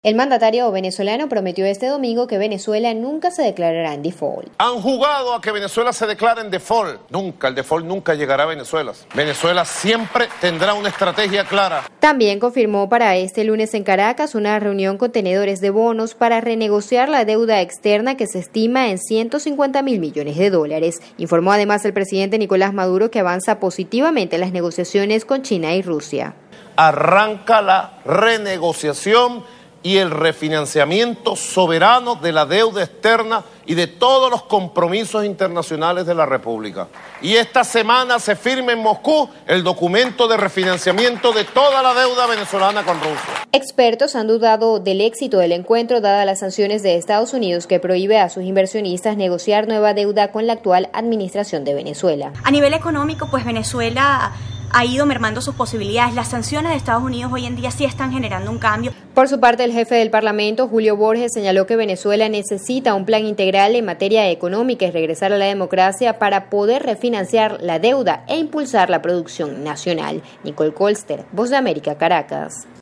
El mandatario venezolano prometió este domingo que Venezuela nunca se declarará en default. Han jugado a que Venezuela se declare en default. El default nunca llegará a Venezuela. Venezuela siempre tendrá una estrategia clara. También confirmó para este lunes en Caracas una reunión con tenedores de bonos para renegociar la deuda externa que se estima en $150.000 millones. Informó además el presidente Nicolás Maduro que avanza positivamente las negociaciones con China y Rusia. Arranca la renegociación y el refinanciamiento soberano de la deuda externa y de todos los compromisos internacionales de la República. Y esta semana se firma en Moscú el documento de refinanciamiento de toda la deuda venezolana con Rusia. Expertos han dudado del éxito del encuentro dadas las sanciones de Estados Unidos que prohíbe a sus inversionistas negociar nueva deuda con la actual administración de Venezuela. A nivel económico, pues Venezuela ha ido mermando sus posibilidades. Las sanciones de Estados Unidos hoy en día sí están generando un cambio. Por su parte, el jefe del Parlamento, Julio Borges, señaló que Venezuela necesita un plan integral en materia económica y regresar a la democracia para poder refinanciar la deuda e impulsar la producción nacional. Nicole Colster, Voz de América, Caracas.